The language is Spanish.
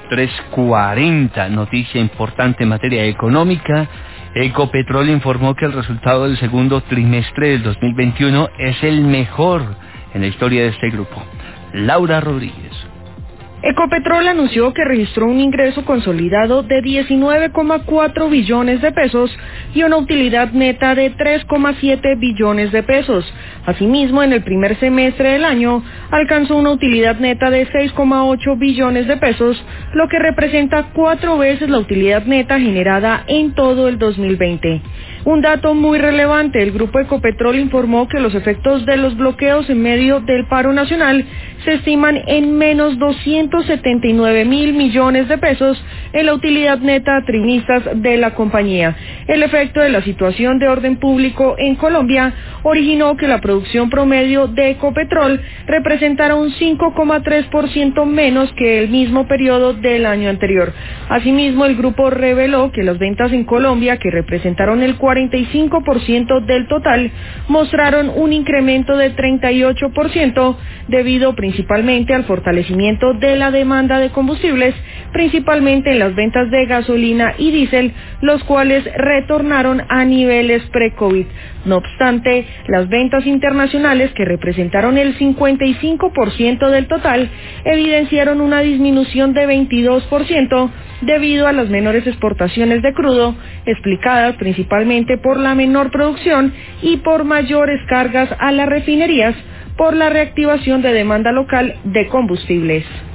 3:40. Noticia importante en materia económica. Ecopetrol informó que el resultado del segundo trimestre del 2021 es el mejor en la historia de este grupo. Laura Rodríguez. Ecopetrol anunció que registró un ingreso consolidado de 19,4 billones de pesos y una utilidad neta de 3,7 billones de pesos. Asimismo, en el primer semestre del año, alcanzó una utilidad neta de 6,8 billones de pesos, lo que representa 4 veces la utilidad neta generada en todo el 2020. Un dato muy relevante, el grupo Ecopetrol informó que los efectos de los bloqueos en medio del paro nacional se estiman en menos 279.000 millones de pesos en la utilidad neta a trimistas de la compañía. El efecto de la situación de orden público en Colombia originó que la producción promedio de Ecopetrol representara un 5,3% menos que el mismo periodo del año anterior. Asimismo, el grupo reveló que las ventas en Colombia, que representaron el 45% del total, mostraron un incremento de 38% debido principalmente al fortalecimiento de la demanda de combustibles, principalmente en las ventas de gasolina y diésel, los cuales retornaron a niveles pre-COVID. No obstante, las ventas internacionales, que representaron el 55% del total, evidenciaron una disminución de 22% debido a las menores exportaciones de crudo, explicadas principalmente por la menor producción y por mayores cargas a las refinerías por la reactivación de demanda local de combustibles.